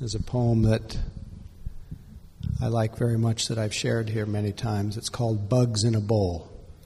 is a poem that I like very much, that I've shared here many times. It's called Bugs in a Bowl.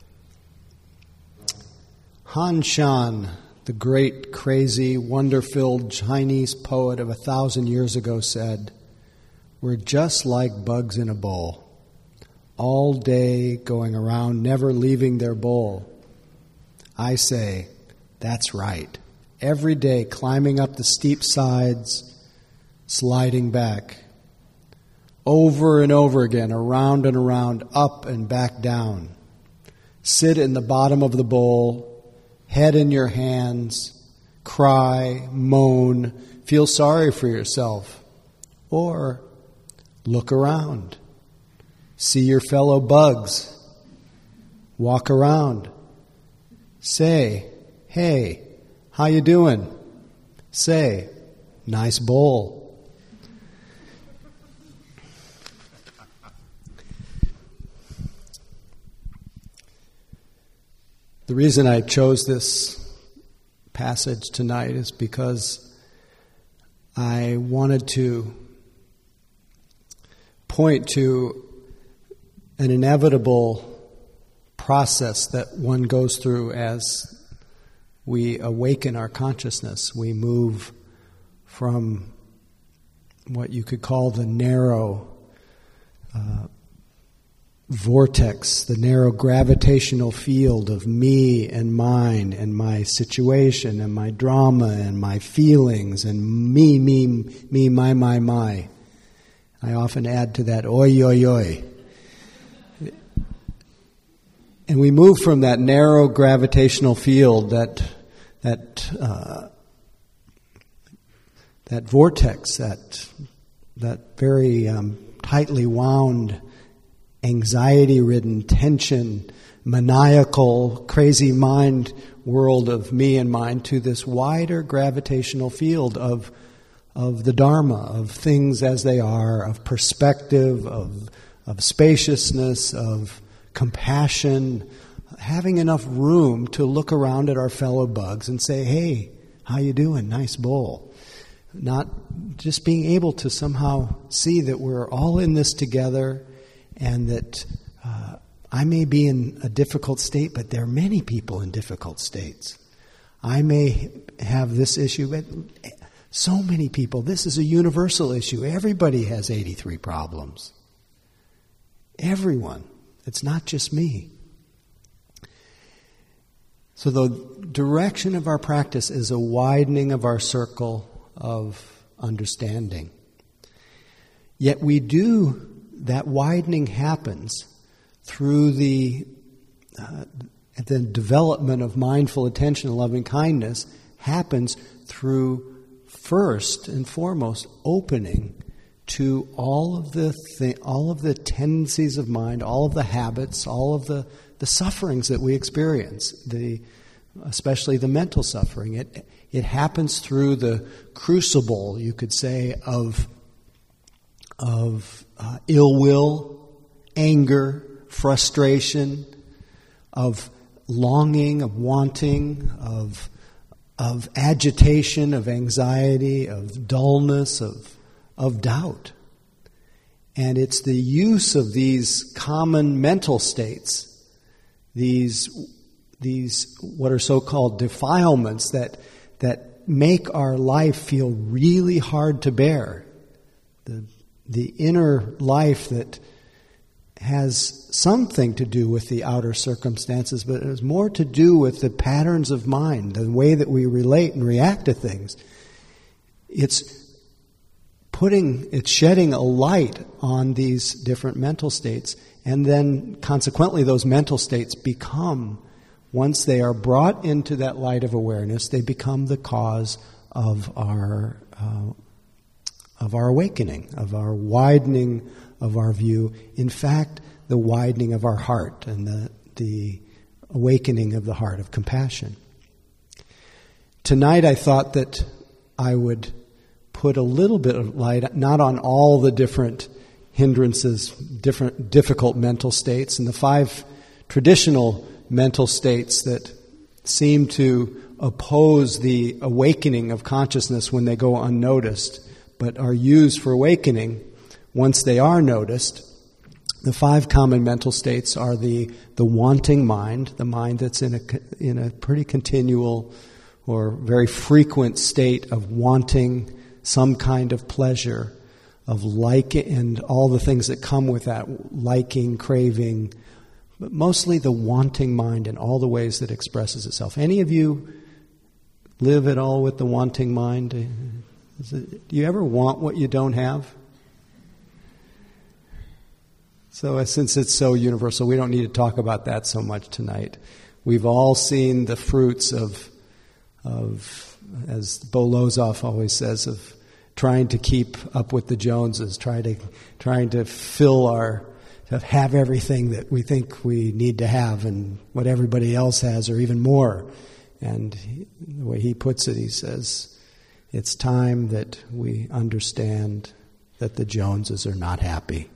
Han Shan, the great, crazy, wonder-filled Chinese poet of 1,000 years ago, said, "We're just like bugs in a bowl, all day going around, never leaving their bowl." I say, that's right. Every day climbing up the steep sides, sliding back. Over and over again, around and around, up and back down. Sit in the bottom of the bowl, head in your hands, cry, moan, feel sorry for yourself. Or look around. See your fellow bugs. Walk around. Say, "Hey, how you doing?" Say, "Nice bowl." The reason I chose this passage tonight is because I wanted to point to an inevitable process that one goes through as we awaken our consciousness. We move from what you could call the narrow vortex, the narrow gravitational field of me and mine and my situation and my drama and my feelings and me, my. I often add to that, oi, oi, oi. And we move from that narrow gravitational field, that vortex, that very tightly wound, anxiety-ridden, tension, maniacal, crazy mind world of me and mine, to this wider gravitational field of the Dharma, of things as they are, of perspective, of spaciousness, of compassion, having enough room to look around at our fellow bugs and say, "Hey, how you doing? Nice bowl." Not just being able to somehow see that we're all in this together, and that I may be in a difficult state, but there are many people in difficult states. I may have this issue, but so many people. This is a universal issue. Everybody has 83 problems. Everyone. It's not just me. So the direction of our practice is a widening of our circle of understanding. Yet that widening happens through the development of mindful attention and loving kindness, happens through, first and foremost, opening to all of the tendencies of mind, all of the habits, all of the sufferings that we experience, especially the mental suffering. It happens through the crucible, you could say, of ill will, anger, frustration, of longing, of wanting, of agitation, of anxiety, of dullness, of doubt. And it's the use of these common mental states, these what are so-called defilements that make our life feel really hard to bear. The inner life that has something to do with the outer circumstances, but it has more to do with the patterns of mind, the way that we relate and react to things. It's shedding a light on these different mental states, and then consequently those mental states become, once they are brought into that light of awareness, they become the cause of our awakening, of our widening of our view. In fact, the widening of our heart and the awakening of the heart of compassion. Tonight I thought that I would put a little bit of light, not on all the different hindrances, different difficult mental states, and the 5 traditional mental states that seem to oppose the awakening of consciousness when they go unnoticed, but are used for awakening, once they are noticed, the 5 common mental states are the wanting mind, the mind that's in a pretty continual or very frequent state of wanting some kind of pleasure, of like, and all the things that come with that, liking, craving, but mostly the wanting mind in all the ways that expresses itself. Any of you live at all with the wanting mind? Do you ever want what you don't have? So since it's so universal, we don't need to talk about that so much tonight. We've all seen the fruits of as Bo Lozoff always says, of trying to keep up with the Joneses, trying to have everything that we think we need to have and what everybody else has or even more. And the way he puts it, he says, it's time that we understand that the Joneses are not happy.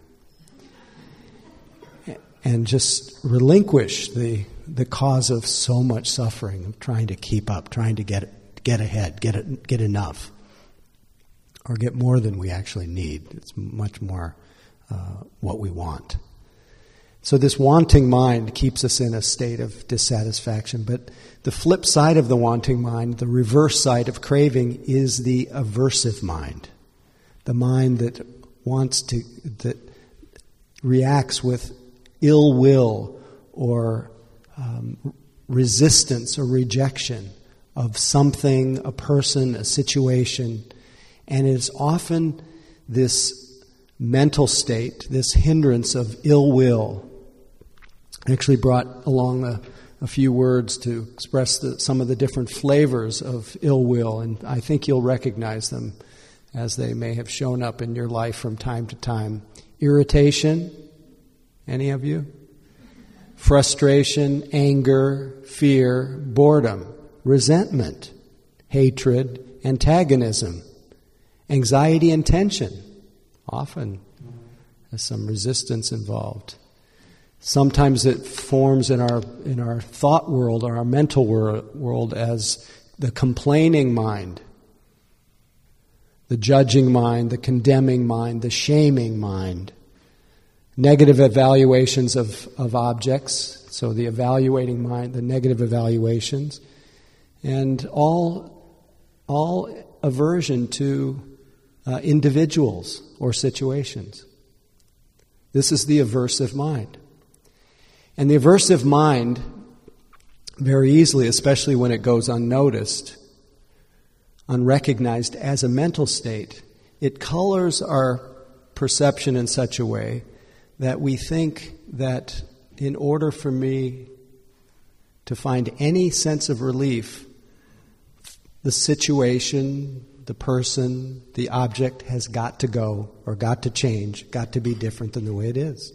And just relinquish the cause of so much suffering, of trying to keep up, trying to get ahead, get enough, or get more than we actually need. It's much more what we want. So this wanting mind keeps us in a state of dissatisfaction. But the flip side of the wanting mind, the reverse side of craving, is the aversive mind. The mind that that reacts with ill will or resistance or rejection of something, a person, a situation. And it is often this mental state, this hindrance of ill will. I actually brought along a few words to express some of the different flavors of ill will, and I think you'll recognize them as they may have shown up in your life from time to time. Irritation, any of you? Frustration, anger, fear, boredom, resentment, hatred, antagonism, anxiety and tension. Often there's some resistance involved. Sometimes it forms in our thought world or our mental world as the complaining mind, the judging mind, the condemning mind, the shaming mind. Negative evaluations of objects, so the evaluating mind, the negative evaluations, and all aversion to individuals or situations. This is the aversive mind. And the aversive mind, very easily, especially when it goes unnoticed, unrecognized as a mental state, it colors our perception in such a way that we think that in order for me to find any sense of relief, the situation, the person, the object has got to go or got to change, got to be different than the way it is.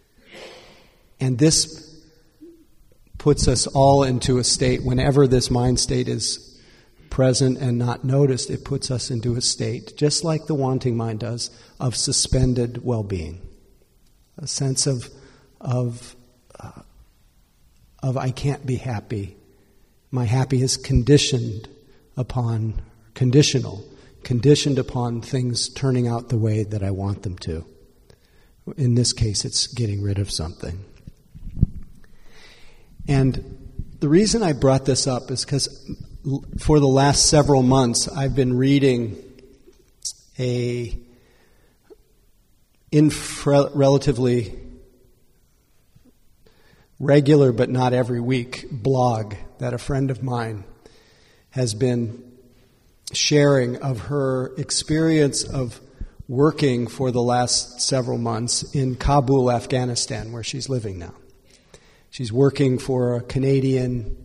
And this puts us all into a state, whenever this mind state is present and not noticed, it puts us into a state, just like the wanting mind does, of suspended well-being. A sense of I can't be happy. My happy is conditioned upon things turning out the way that I want them to. In this case, it's getting rid of something. And the reason I brought this up is because for the last several months, I've been reading a relatively regular but not every week blog that a friend of mine has been sharing of her experience of working for the last several months in Kabul, Afghanistan, where she's living now. She's working for a Canadian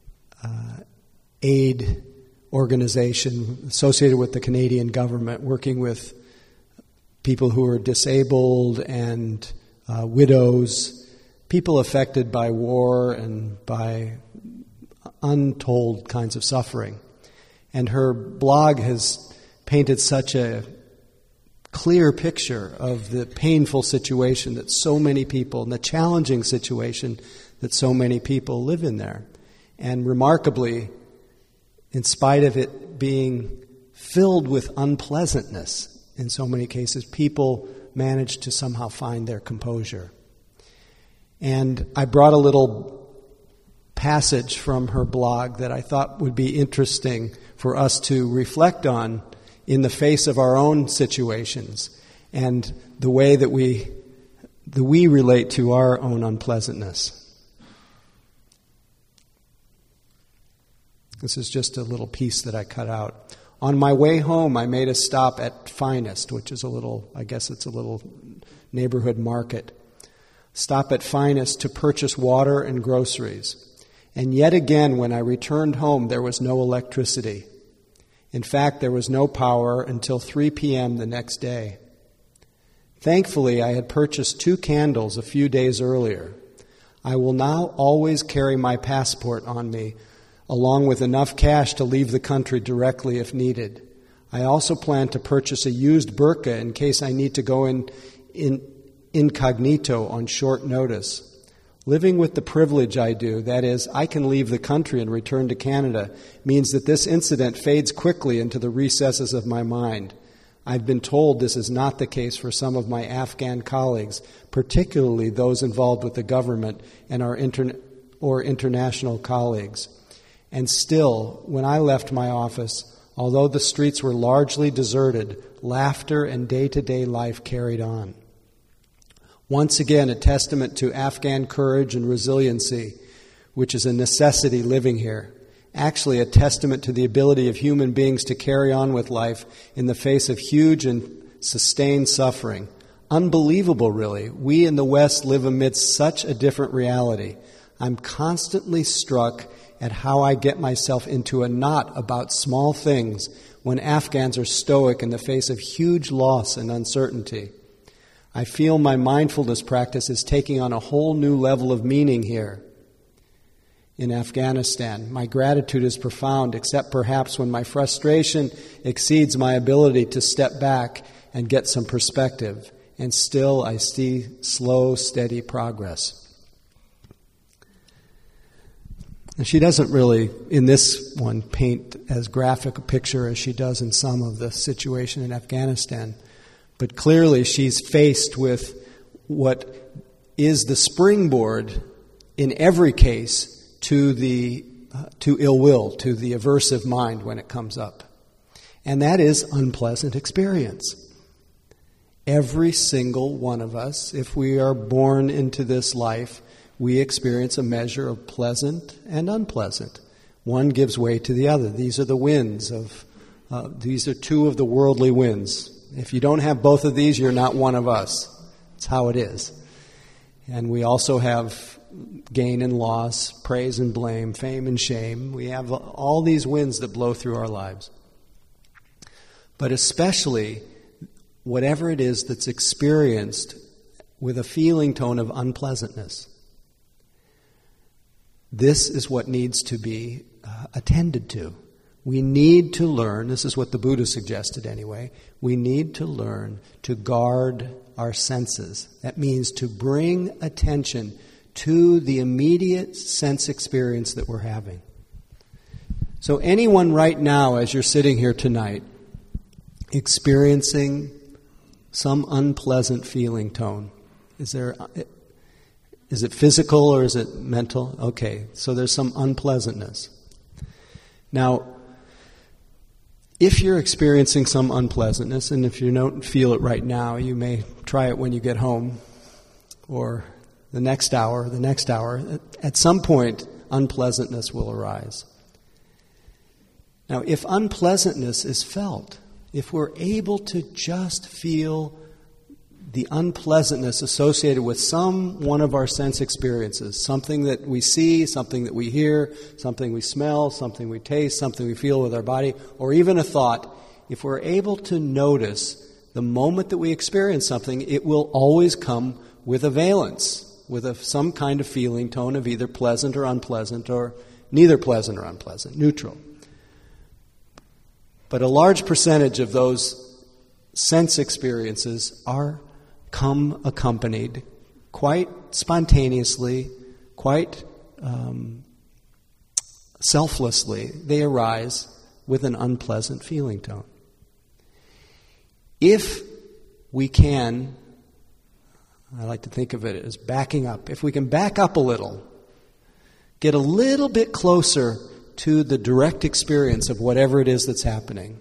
aid organization associated with the Canadian government, working with people who are disabled and widows, people affected by war and by untold kinds of suffering. And her blog has painted such a clear picture of the painful situation that so many people, and the challenging situation that so many people live in there. And remarkably, in spite of it being filled with unpleasantness, in so many cases, people manage to somehow find their composure. And I brought a little passage from her blog that I thought would be interesting for us to reflect on in the face of our own situations and the way that we relate to our own unpleasantness. This is just a little piece that I cut out. On my way home, I made a stop at Finest, which is a little neighborhood market. Stop at Finest to purchase water and groceries. And yet again, when I returned home, there was no electricity. In fact, there was no power until 3 p.m. the next day. Thankfully, I had purchased 2 candles a few days earlier. I will now always carry my passport on me, along with enough cash to leave the country directly if needed. I also plan to purchase a used burqa in case I need to go in incognito on short notice. Living with the privilege I do, that is, I can leave the country and return to Canada, means that this incident fades quickly into the recesses of my mind. I've been told this is not the case for some of my Afghan colleagues, particularly those involved with the government and our international colleagues. And still, when I left my office, although the streets were largely deserted, laughter and day-to-day life carried on. Once again, a testament to Afghan courage and resiliency, which is a necessity living here. Actually, a testament to the ability of human beings to carry on with life in the face of huge and sustained suffering. Unbelievable, really. We in the West live amidst such a different reality. I'm constantly struck at how I get myself into a knot about small things when Afghans are stoic in the face of huge loss and uncertainty. I feel my mindfulness practice is taking on a whole new level of meaning here in Afghanistan. My gratitude is profound, except perhaps when my frustration exceeds my ability to step back and get some perspective. And still I see slow, steady progress. And she doesn't really, in this one, paint as graphic a picture as she does in some of the situation in Afghanistan. But clearly she's faced with what is the springboard in every case to ill will, to the aversive mind when it comes up. And that is unpleasant experience. Every single one of us, if we are born into this life, we experience a measure of pleasant and unpleasant. One gives way to the other. These are the winds these are 2 of the worldly winds. If you don't have both of these, you're not one of us. That's how it is. And we also have gain and loss, praise and blame, fame and shame. We have all these winds that blow through our lives. But especially, whatever it is that's experienced with a feeling tone of unpleasantness, this is what needs to be attended to. We need to learn, this is what the Buddha suggested anyway, we need to learn to guard our senses. That means to bring attention to the immediate sense experience that we're having. So anyone right now, as you're sitting here tonight, experiencing some unpleasant feeling tone, is it physical or is it mental? Okay, so there's some unpleasantness. Now, if you're experiencing some unpleasantness, and if you don't feel it right now, you may try it when you get home, or the next hour. At some point, unpleasantness will arise. Now, if unpleasantness is felt, if we're able to just feel the unpleasantness associated with some one of our sense experiences, something that we see, something that we hear, something we smell, something we taste, something we feel with our body, or even a thought, if we're able to notice the moment that we experience something, it will always come with a valence, with some kind of feeling tone of either pleasant or unpleasant, or neither pleasant or unpleasant, neutral. But a large percentage of those sense experiences come accompanied quite spontaneously, quite selflessly. They arise with an unpleasant feeling tone. If we can, I like to think of it as backing up. If we can back up a little, get a little bit closer to the direct experience of whatever it is that's happening,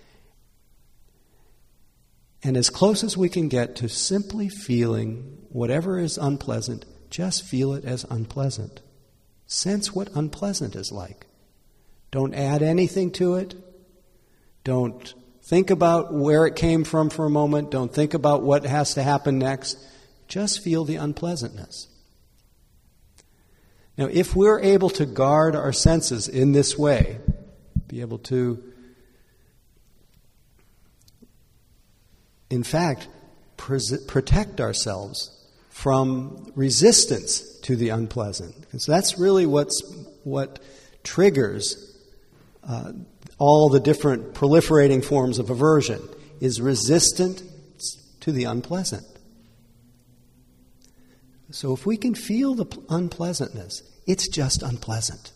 and as close as we can get to simply feeling whatever is unpleasant, just feel it as unpleasant. Sense what unpleasant is like. Don't add anything to it. Don't think about where it came from for a moment. Don't think about what has to happen next. Just feel the unpleasantness. Now, if we're able to guard our senses in this way, be able to, in fact, protect ourselves from resistance to the unpleasant. Because that's really what triggers all the different proliferating forms of aversion, is resistance to the unpleasant. So if we can feel the unpleasantness, it's just unpleasant.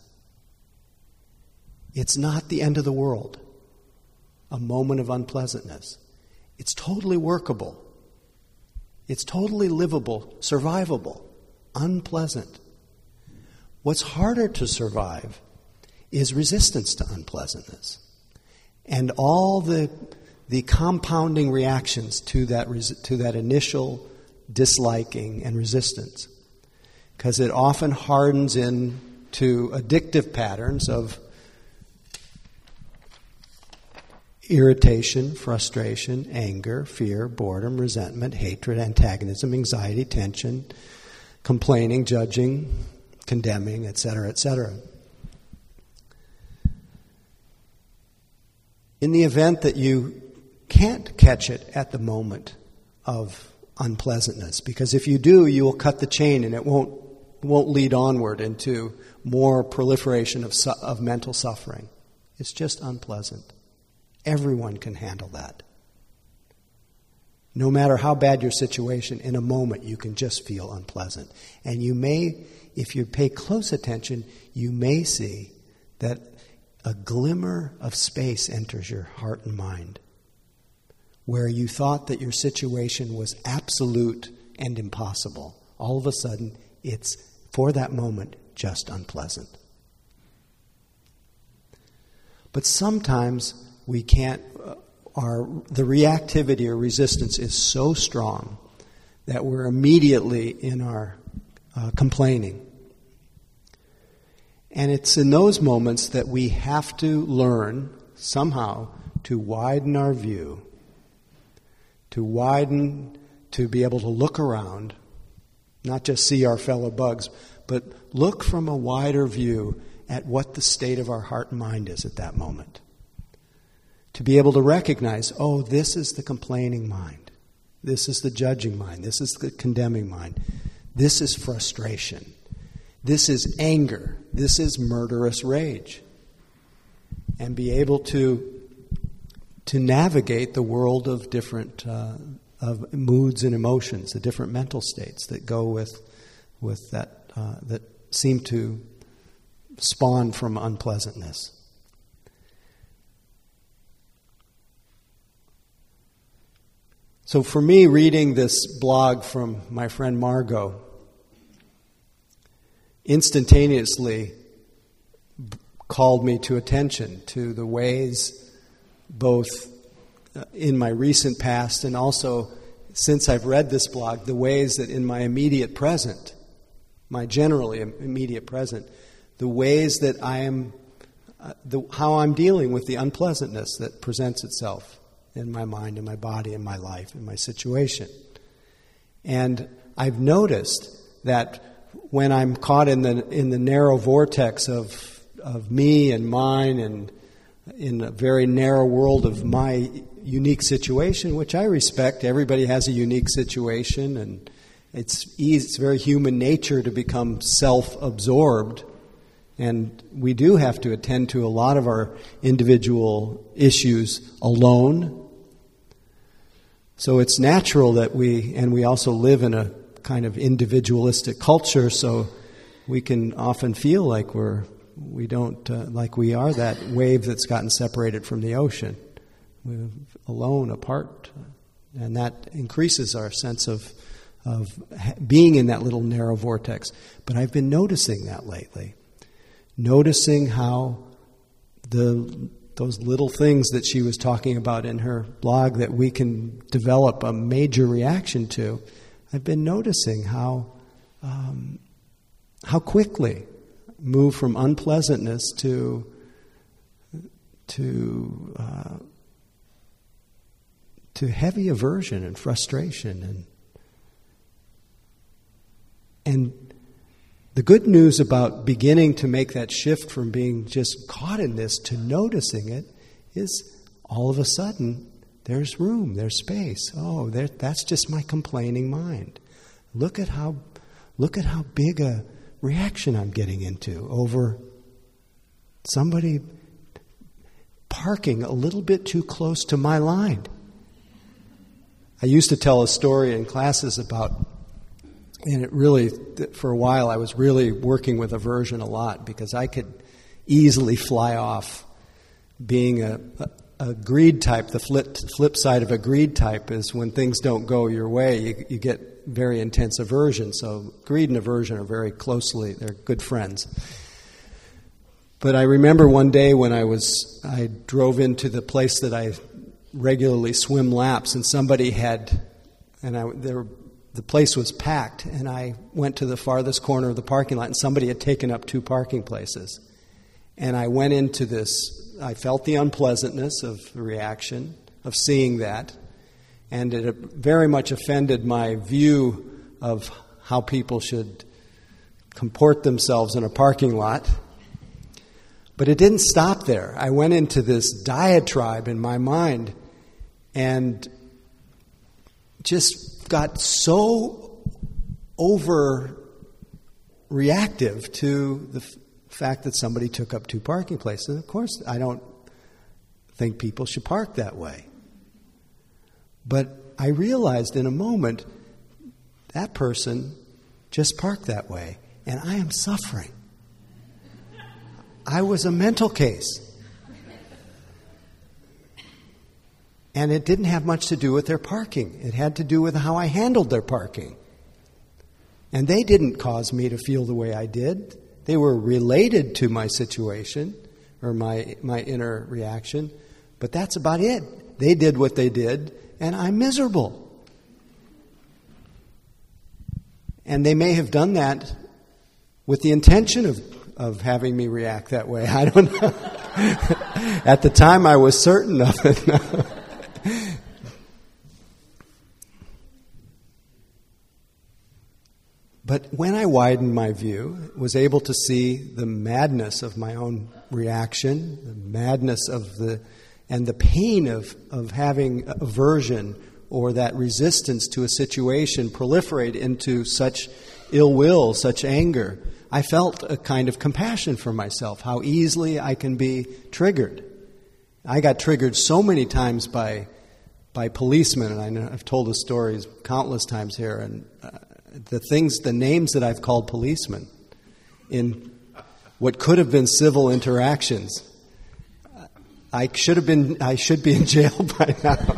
It's not the end of the world, a moment of unpleasantness. It's totally workable. It's totally livable, survivable, unpleasant. What's harder to survive is resistance to unpleasantness and all the compounding reactions to that initial disliking and resistance, because it often hardens into addictive patterns of irritation, frustration, anger, fear, boredom, resentment, hatred, antagonism, anxiety, tension, complaining, judging, condemning, etc., etc. In the event that you can't catch it at the moment of unpleasantness, because if you do, you will cut the chain and it won't lead onward into more proliferation of mental suffering. It's just unpleasant. Everyone can handle that. No matter how bad your situation, in a moment you can just feel unpleasant. And you may, if you pay close attention, you may see that a glimmer of space enters your heart and mind, where you thought that your situation was absolute and impossible. All of a sudden, it's, for that moment, just unpleasant. But sometimes we can't, the reactivity or resistance is so strong that we're immediately in our complaining. And it's in those moments that we have to learn somehow to widen our view, to be able to look around, not just see our fellow bugs, but look from a wider view at what the state of our heart and mind is at that moment. To be able to recognize, oh, this is the complaining mind. This is the judging mind. This is the condemning mind. This is frustration. This is anger. This is murderous rage. And be able to navigate the world of different of moods and emotions, the different mental states that go with that that seem to spawn from unpleasantness. So for me, reading this blog from my friend Margot instantaneously called me to attention to the ways, both in my recent past and also since I've read this blog, the ways that in my immediate present, my generally immediate present, the ways that I am, how I'm dealing with the unpleasantness that presents itself in my mind, in my body, in my life, in my situation. And I've noticed that when I'm caught in the narrow vortex of me and mine, and in a very narrow world of my unique situation, which I respect, everybody has a unique situation, and it's very human nature to become self-absorbed, and we do have to attend to a lot of our individual issues alone. So it's natural that we also live in a kind of individualistic culture, so we can often feel like we are that wave that's gotten separated from the ocean. We're alone, apart, And that increases our sense of being in that little narrow vortex. But I've been noticing that lately. Noticing how those little things that she was talking about in her blog that we can develop a major reaction to, I've been noticing how quickly move from unpleasantness to heavy aversion and frustration. And the good news about beginning to make that shift from being just caught in this to noticing it is all of a sudden there's room, there's space. Oh, that's just my complaining mind. Look at how big a reaction I'm getting into over somebody parking a little bit too close to my line. I used to tell a story in classes about, and it really, for a while I was really working with aversion a lot because I could easily fly off. Being a greed type, the flip side of a greed type is when things don't go your way, you get very intense aversion. So greed and aversion are very closely, they're good friends. But I remember one day when I drove into the place that I regularly swim laps, and somebody had, the place was packed, and I went to the farthest corner of the parking lot, and somebody had taken up 2 parking places. And I went into this, I felt the unpleasantness of the reaction, of seeing that, and it very much offended my view of how people should comport themselves in a parking lot. But it didn't stop there. I went into this diatribe in my mind and just got so overreactive to the fact that somebody took up 2 parking places. And of course, I don't think people should park that way. But I realized in a moment that person just parked that way, and I am suffering. I was a mental case. And it didn't have much to do with their parking. It had to do with how I handled their parking. And they didn't cause me to feel the way I did. They were related to my situation or my inner reaction. But that's about it. They did what they did, and I'm miserable. And they may have done that with the intention of having me react that way. I don't know. At the time, I was certain of it. But when I widened my view, was able to see the madness of my own reaction, the madness of and the pain of having aversion or that resistance to a situation proliferate into such ill will, such anger, I felt a kind of compassion for myself, how easily I can be triggered. I got triggered so many times by policemen, and I know I've told the stories countless times here, and the names that I've called policemen in what could have been civil interactions. I should be in jail by now.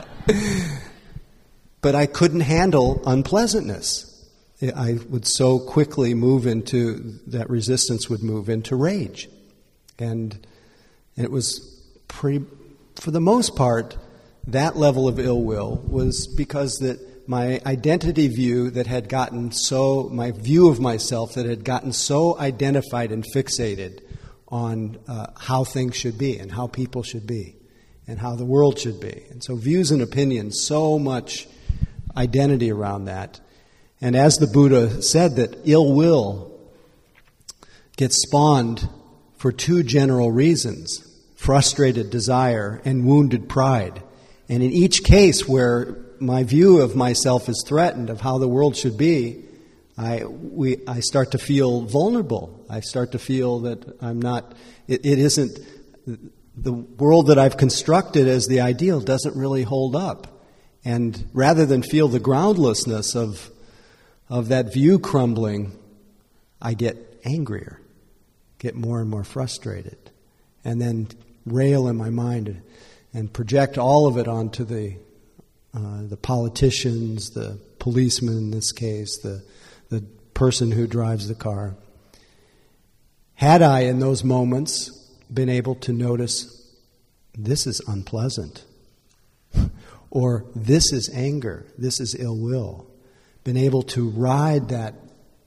But I couldn't handle unpleasantness. I would so quickly that resistance would move into rage. And it was for the most part, that level of ill will was because that my identity view my view of myself that had gotten so identified and fixated on how things should be and how people should be and how the world should be. And so views and opinions, so much identity around that. And as the Buddha said, that ill will gets spawned for 2 general reasons: frustrated desire and wounded pride. And in each case where my view of myself is threatened, of how the world should be, I start to feel vulnerable. I start to feel that I'm not, it isn't, the world that I've constructed as the ideal doesn't really hold up. And rather than feel the groundlessness of that view crumbling, I get angrier, get more and more frustrated, and then rail in my mind and project all of it onto the politicians, the policeman in this case, the person who drives the car. Had I, in those moments, been able to notice, this is unpleasant, or this is anger, this is ill will, been able to ride that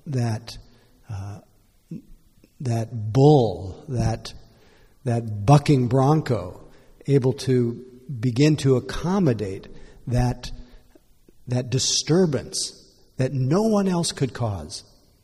bull, that bucking bronco, able to begin to accommodate that disturbance that no one else could cause.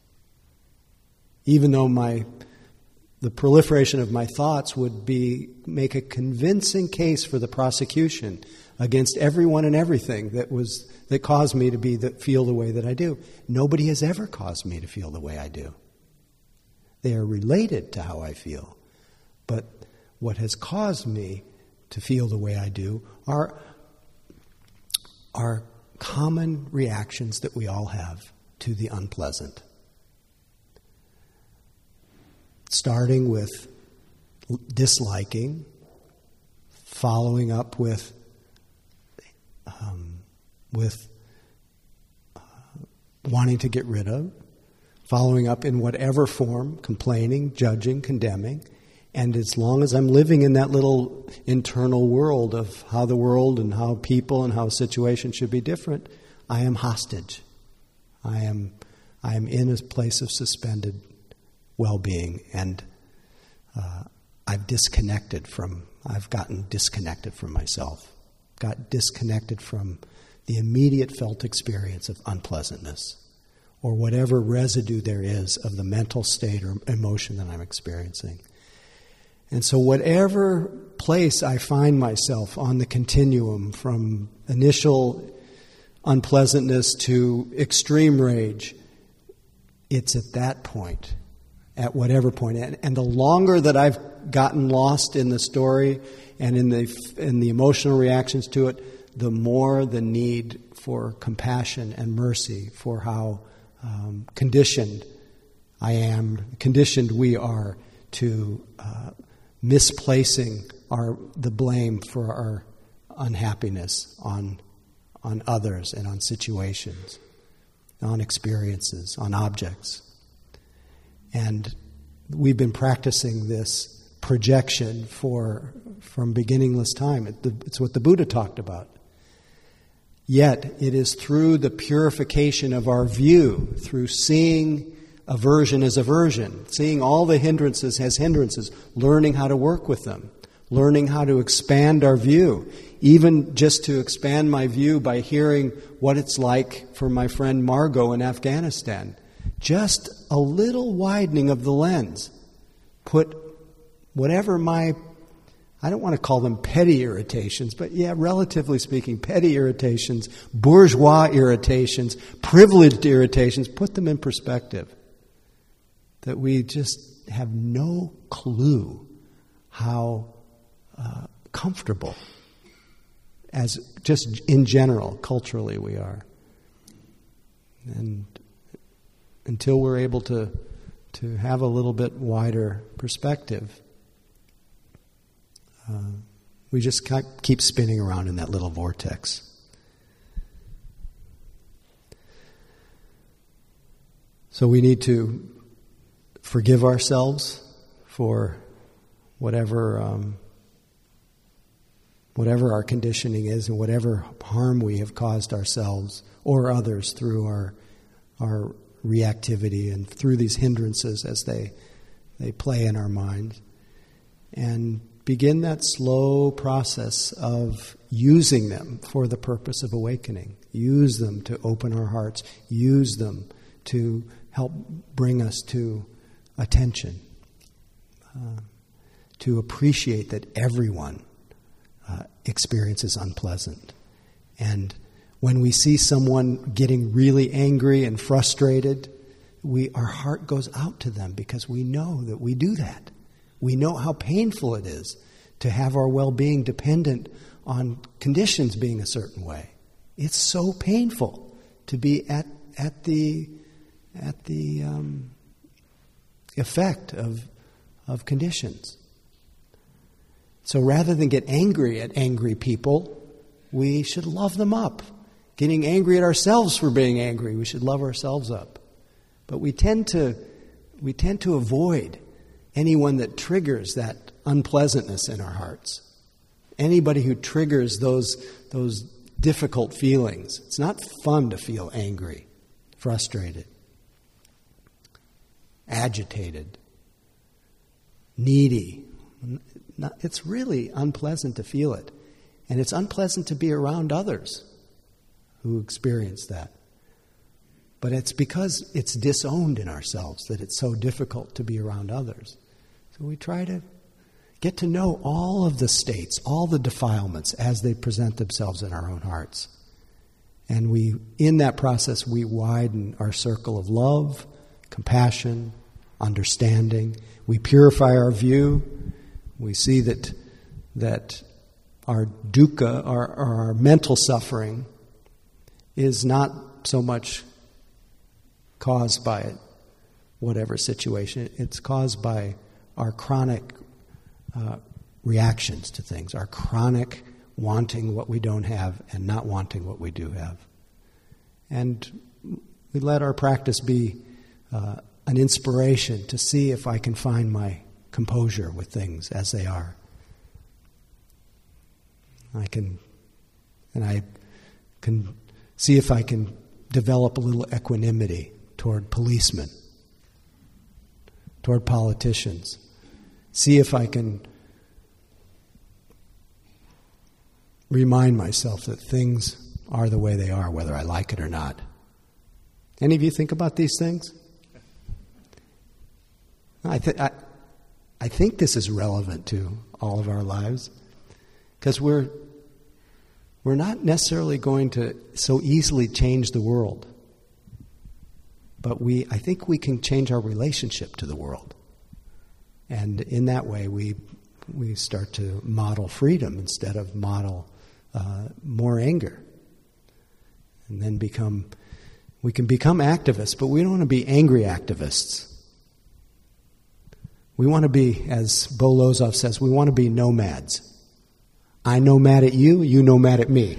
Even though the proliferation of my thoughts would make a convincing case for the prosecution against everyone and everything that caused me to feel the way that I do. Nobody has ever caused me to feel the way I do. They are related to how I feel. But what has caused me to feel the way I do are common reactions that we all have to the unpleasant. Starting with disliking, following up with wanting to get rid of, following up in whatever form, complaining, judging, condemning. And as long as I'm living in that little internal world of how the world and how people and how situations should be different, I am hostage. I am in a place of suspended well-being, and I've gotten disconnected from myself, got disconnected from the immediate felt experience of unpleasantness, or whatever residue there is of the mental state or emotion that I'm experiencing. And so whatever place I find myself on the continuum from initial unpleasantness to extreme rage, it's at that point, at whatever point. And the longer that I've gotten lost in the story and in the emotional reactions to it, the more the need for compassion and mercy for how conditioned we are to misplacing the blame for our unhappiness on others and on situations, on experiences, on objects. And we've been practicing this projection from beginningless time. It's what the Buddha talked about. Yet it is through the purification of our view, through seeing aversion as aversion, seeing all the hindrances as hindrances, learning how to work with them, learning how to expand our view, even just to expand my view by hearing what it's like for my friend Margot in Afghanistan. Just a little widening of the lens. Put whatever I don't want to call them petty irritations, but yeah, relatively speaking, petty irritations, bourgeois irritations, privileged irritations, put them in perspective. That we just have no clue how comfortable, as just in general, culturally we are. And until we're able to have a little bit wider perspective, we just keep spinning around in that little vortex. So we need to forgive ourselves for whatever our conditioning is and whatever harm we have caused ourselves or others through our reactivity and through these hindrances as they play in our minds. And begin that slow process of using them for the purpose of awakening. Use them to open our hearts. Use them to help bring us to attention. To appreciate that everyone experiences unpleasant. And when we see someone getting really angry and frustrated, our heart goes out to them because we know that we do that. We know how painful it is to have our well-being dependent on conditions being a certain way. It's so painful to be at the effect of conditions. So rather than get angry at angry people, we should love them up. Getting angry at ourselves for being angry, we should love ourselves up. But we tend to avoid anyone that triggers that unpleasantness in our hearts. Anybody who triggers those difficult feelings. It's not fun to feel angry, frustrated, agitated, needy. It's really unpleasant to feel it. And it's unpleasant to be around others who experience that. But it's because it's disowned in ourselves that it's so difficult to be around others. So we try to get to know all of the states, all the defilements as they present themselves in our own hearts. And in that process, we widen our circle of love, compassion, understanding. We purify our view. We see that our dukkha, our mental suffering, is not so much caused by whatever situation. It's caused by our chronic reactions to things, our chronic wanting what we don't have and not wanting what we do have. And we let our practice be an inspiration to see if I can find my composure with things as they are. I can see if I can develop a little equanimity toward policemen, toward politicians. See if I can remind myself that things are the way they are, whether I like it or not. Any of you think about these things? I think this is relevant to all of our lives, because we're not necessarily going to so easily change the world, but I think we can change our relationship to the world. And in that way, we start to model freedom instead of model more anger. And then we can become activists, but we don't want to be angry activists. We want to be, as Bo Lozov says, we want to be nomads. I nomad at you, you nomad at me.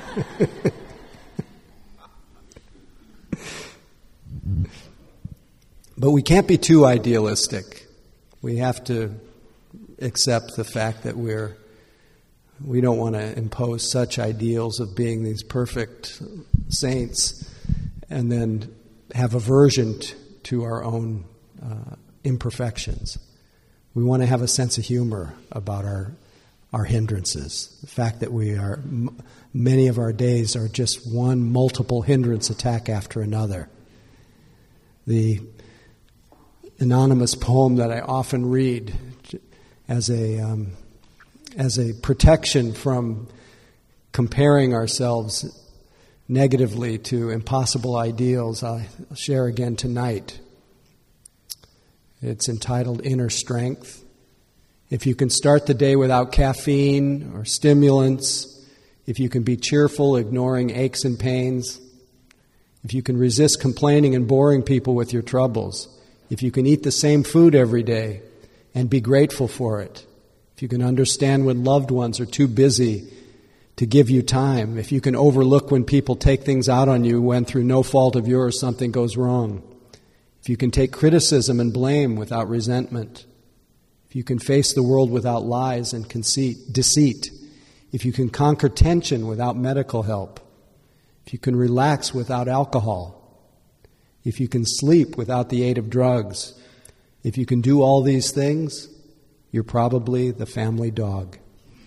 But we can't be too idealistic. We have to accept the fact that we don't want to impose such ideals of being these perfect saints and then have aversion to our own imperfections. We want to have a sense of humor about our hindrances. The fact that many of our days are just one multiple hindrance attack after another. The anonymous poem that I often read as a protection from comparing ourselves negatively to impossible ideals, I'll share again tonight. It's entitled Inner Strength. If you can start the day without caffeine or stimulants, if you can be cheerful, ignoring aches and pains, if you can resist complaining and boring people with your troubles, if you can eat the same food every day and be grateful for it, if you can understand when loved ones are too busy to give you time, if you can overlook when people take things out on you when through no fault of yours something goes wrong, if you can take criticism and blame without resentment, if you can face the world without lies and deceit, if you can conquer tension without medical help, if you can relax without alcohol, if you can sleep without the aid of drugs, if you can do all these things, you're probably the family dog.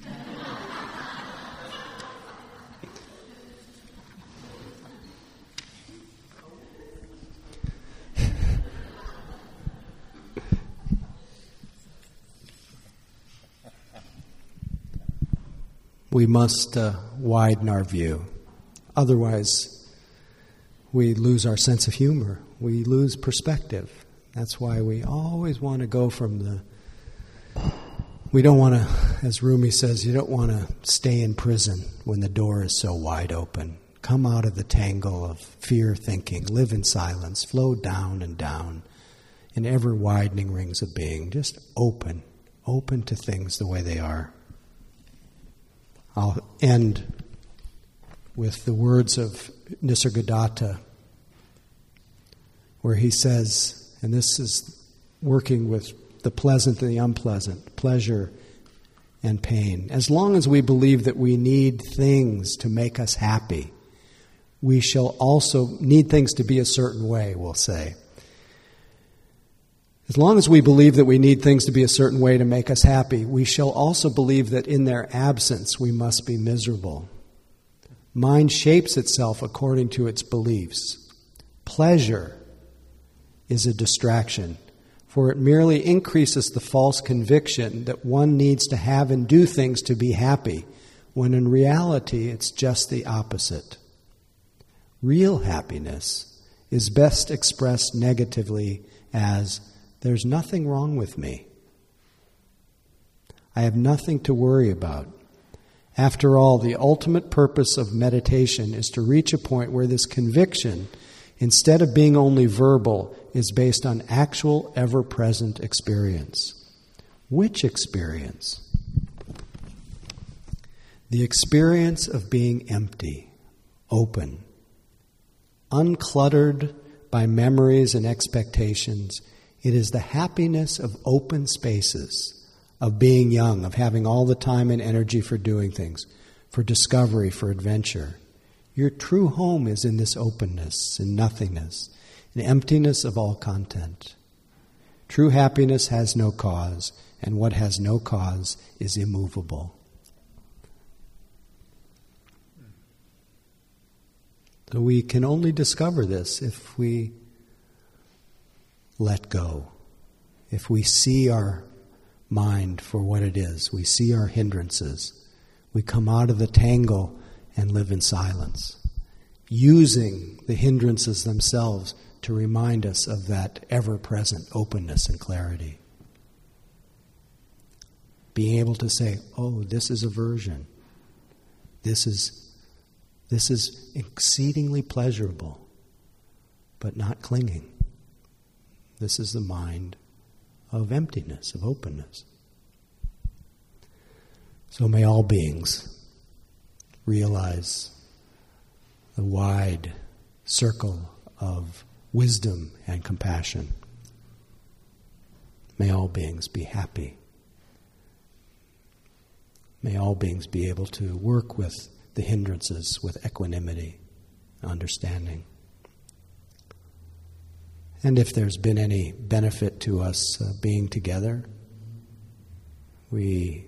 We must widen our view. Otherwise, we lose our sense of humor. We lose perspective. That's why we always want to go from we don't want to, as Rumi says, you don't want to stay in prison when the door is so wide open. Come out of the tangle of fear thinking, live in silence, flow down and down in ever widening rings of being. Just open to things the way they are. I'll end with the words of Nisargadatta, where he says, and this is working with the pleasant and the unpleasant, pleasure and pain. As long as we believe that we need things to make us happy, we shall also need things to be a certain way, we'll say. As long as we believe that we need things to be a certain way to make us happy, we shall also believe that in their absence we must be miserable. Mind shapes itself according to its beliefs. Pleasure is a distraction, for it merely increases the false conviction that one needs to have and do things to be happy, when in reality it's just the opposite. Real happiness is best expressed negatively as, there's nothing wrong with me. I have nothing to worry about. After all, the ultimate purpose of meditation is to reach a point where this conviction, instead of being only verbal, is based on actual, ever-present experience. Which experience? The experience of being empty, open, uncluttered by memories and expectations. It is the happiness of open spaces, of being young, of having all the time and energy for doing things, for discovery, for adventure. Your true home is in this openness, in nothingness, in emptiness of all content. True happiness has no cause, and what has no cause is immovable. So we can only discover this if we let go, if we see our mind for what it is, we see our hindrances, we come out of the tangle and live in silence, using the hindrances themselves to remind us of that ever-present openness and clarity. Being able to say, oh, this is aversion. This is exceedingly pleasurable, but not clinging. This is the mind of emptiness, of openness. So may all beings realize the wide circle of wisdom and compassion. May all beings be happy. May all beings be able to work with the hindrances with equanimity, understanding. And if there's been any benefit to us being together, we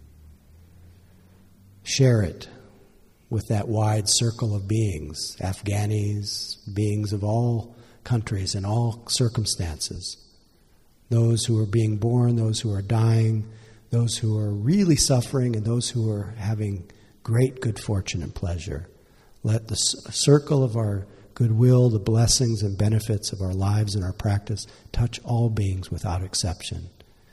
share it with that wide circle of beings, Afghanis, beings of all countries and all circumstances, those who are being born, those who are dying, those who are really suffering, and those who are having great good fortune and pleasure. Let the circle of our goodwill, the blessings and benefits of our lives and our practice touch all beings without exception.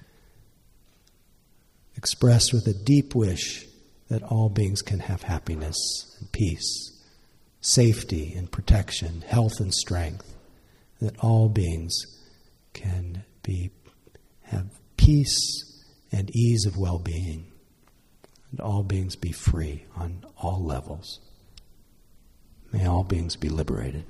Expressed with a deep wish that all beings can have happiness and peace, safety and protection, health and strength, that all beings can have peace and ease of well-being, and all beings be free on all levels. May all beings be liberated.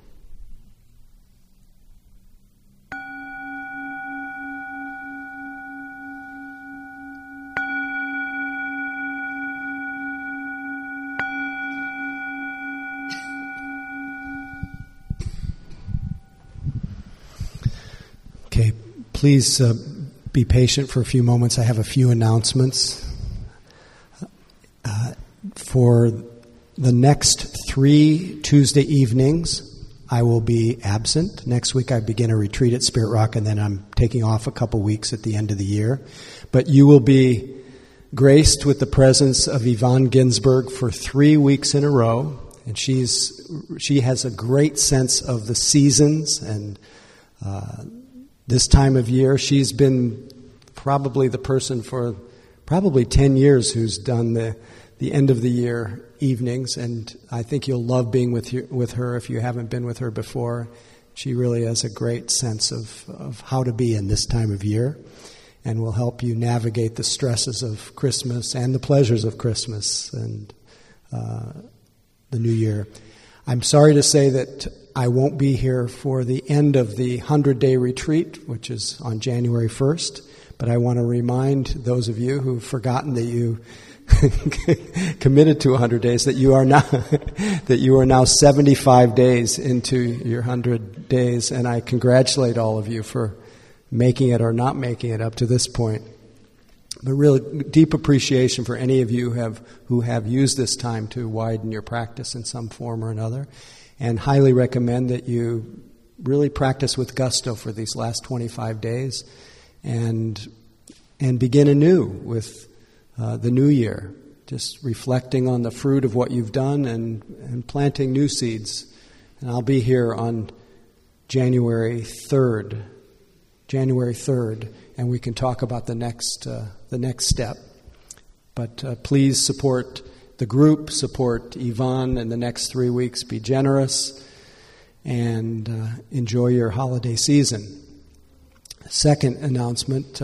Okay, please be patient for a few moments. I have a few announcements. For the next 3 Tuesday evenings, I will be absent. Next week I begin a retreat at Spirit Rock, and then I'm taking off a couple weeks at the end of the year. But you will be graced with the presence of Yvonne Ginsberg for 3 weeks in a row. And she has a great sense of the seasons and this time of year. She's been probably the person for probably 10 years who's done the end of the year evenings, and I think you'll love being with her if you haven't been with her before. She really has a great sense of how to be in this time of year, and will help you navigate the stresses of Christmas and the pleasures of Christmas. And the new year. I'm sorry to say that I won't be here for the end of the 100-day retreat, which is on January 1st, but I want to remind those of you who've forgotten that you committed to 100 days that you are now 75 days into your 100 days, and I congratulate all of you for making it or not making it up to this point. But really deep appreciation for any of you who have used this time to widen your practice in some form or another, and highly recommend that you really practice with gusto for these last 25 days and begin anew with the new year, just reflecting on the fruit of what you've done and planting new seeds. And I'll be here on January 3rd, and we can talk about the next step. But please support the group, support Yvonne in the next 3 weeks. Be generous and enjoy your holiday season. Second announcement.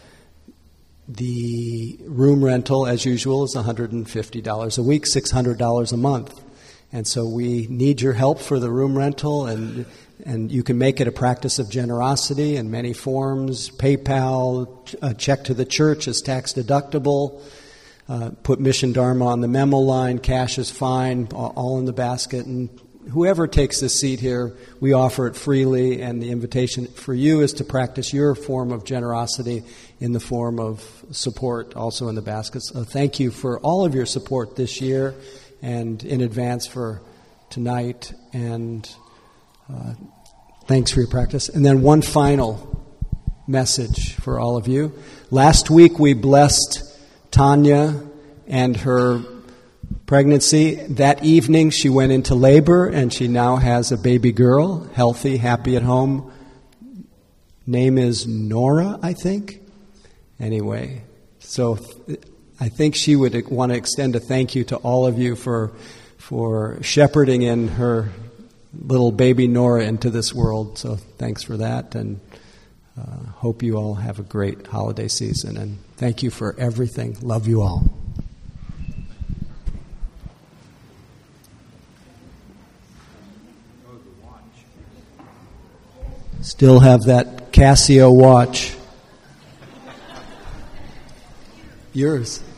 The room rental, as usual, is $150 a week, $600 a month. And so we need your help for the room rental, and you can make it a practice of generosity in many forms. PayPal, a check to the church is tax deductible. Put Mission Dharma on the memo line. Cash is fine, all in the basket. And whoever takes this seat here, we offer it freely, and the invitation for you is to practice your form of generosity in the form of support also in the baskets. Thank you for all of your support this year and in advance for tonight, and thanks for your practice. And then one final message for all of you. Last week we blessed Tanya and her pregnancy. That evening she went into labor, and she now has a baby girl, healthy, happy at home. Name is Nora, I think. Anyway, so I think she would want to extend a thank you to all of you for shepherding in her little baby Nora into this world. So thanks for that, and hope you all have a great holiday season. And thank you for everything. Love you all. Still have that Casio watch. Yours.